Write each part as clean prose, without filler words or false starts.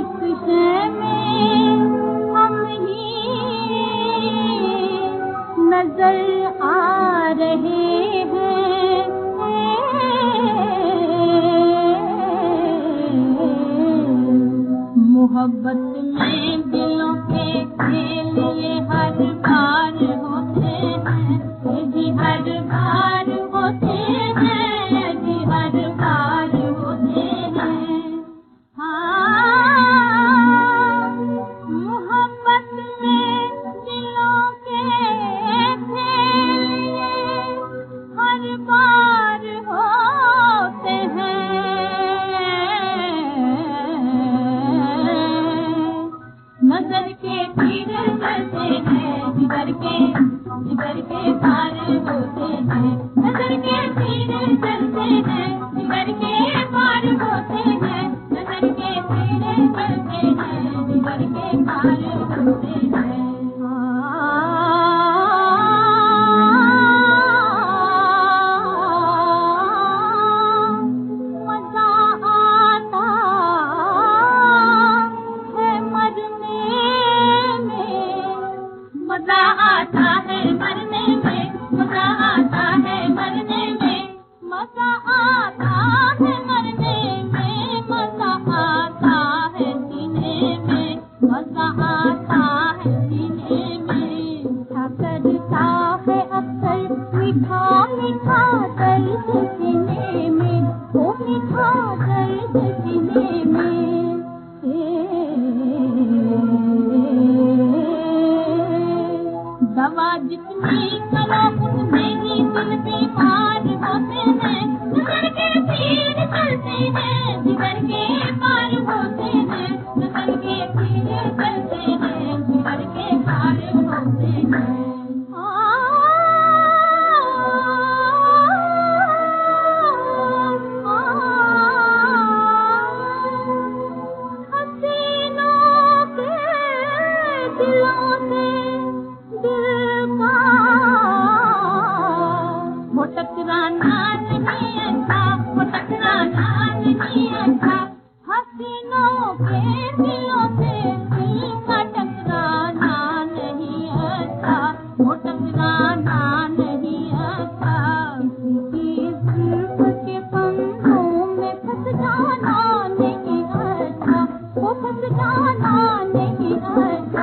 शय में हम ही नजर आ रहे हैं। मोहब्बत में दिलों के खेल ये हर बार होते हैं जी, हर बार होते हैं जी, हर बार होते हैं। हाँ, मोहब्बत में दिलों के खेल ये हर बार होते हैं। नजर के तीर चलते हैं, जिगर के पार होते हैं। नजर के तीर चलते हैं, जिगर के पार होते हैं। नजर के तीर चलते हैं, जिगर के पार होते हैं। मजा आता है मरने में, मजा आता है मरने में, मजा आता है मरने में, मजा आता है मरने में, मजा आता है जीने में, मजा आता है जीने में। क्या करता है अक्सर मीठा मीठा दर्द सीने में, ओ मीठा दर्द सीने में। दवा जितनी करो उतने ही दिल बीमार होते हैं। नजर के तीर चलते हैं, जिगर के पार होते हैं। नजर के तीर चलते हैं, जिगर के पार होते हैं। हसीनों के दिलों से दिल का वो टकराना नहीं अच्छा, वो टकराना नहीं अच्छा। हसीनों के दिलों से दिल का टकराना नहीं अच्छा, वो टकराना नहीं अच्छा। किसी की जुल्फ के पंखों में फंस जाना नहीं अच्छा, वो फंस जाना नहीं अच्छा।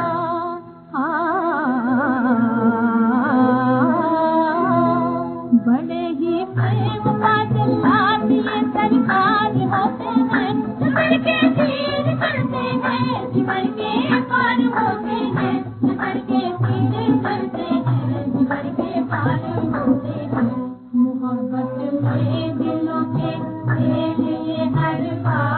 बड़े ही प्रेम का जल्लाद ये सरकार होते हैं। नजर के तीर चलते हैं, जिगर के पार होते हैं। नजर के तीर चलते हैं, जिगर के पार होते हैं। मोहब्बत में दिलों के खेल ये हर बार